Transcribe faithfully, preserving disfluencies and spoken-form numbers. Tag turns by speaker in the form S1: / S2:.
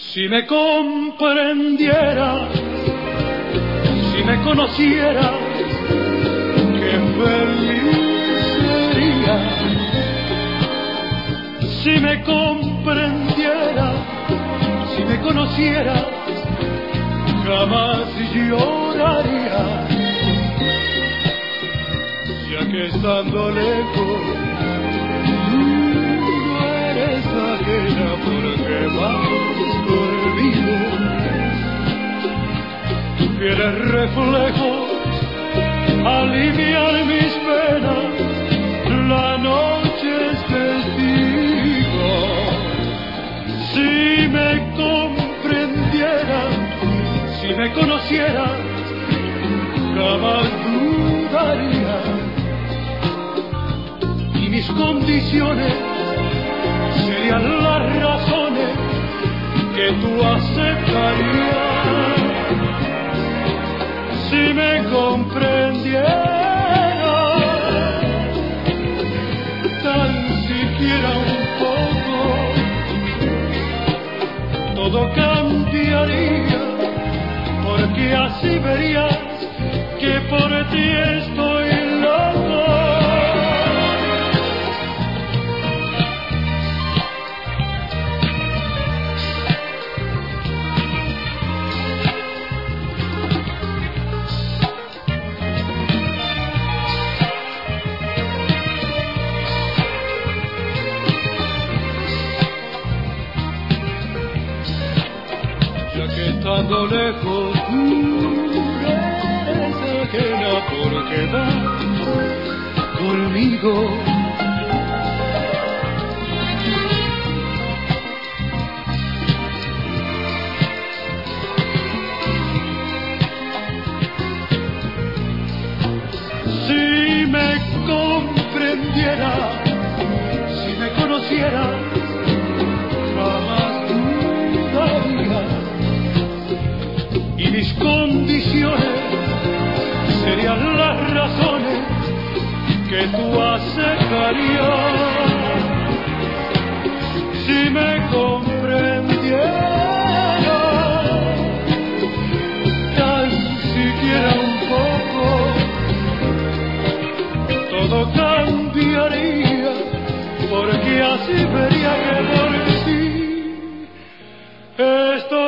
S1: Si me comprendiera, si me conociera, qué feliz sería. Si me comprendiera, si me conociera, jamás lloraría. Ya que estando lejos, tú no eres ajena porque vas conmigo. Fieles reflejos alivian mis penas, la noche es testigo. Si me comprendiera, si me conociera, jamás dudaría. Y mis condiciones serían las razones que tú aceptarías. Si me comprendiera, tan siquiera un poco, todo cambiaría, porque así verías que por ti estoy loco. Estando lejos tú eres ajena porque vas conmigo. Si me comprendiera, si me conociera, jamás dudaría. Y mis condiciones serían las razones que tú aceptarías. Si me comprendiera, tan siquiera un poco, todo cambiaría, porque así vería que por ti estoy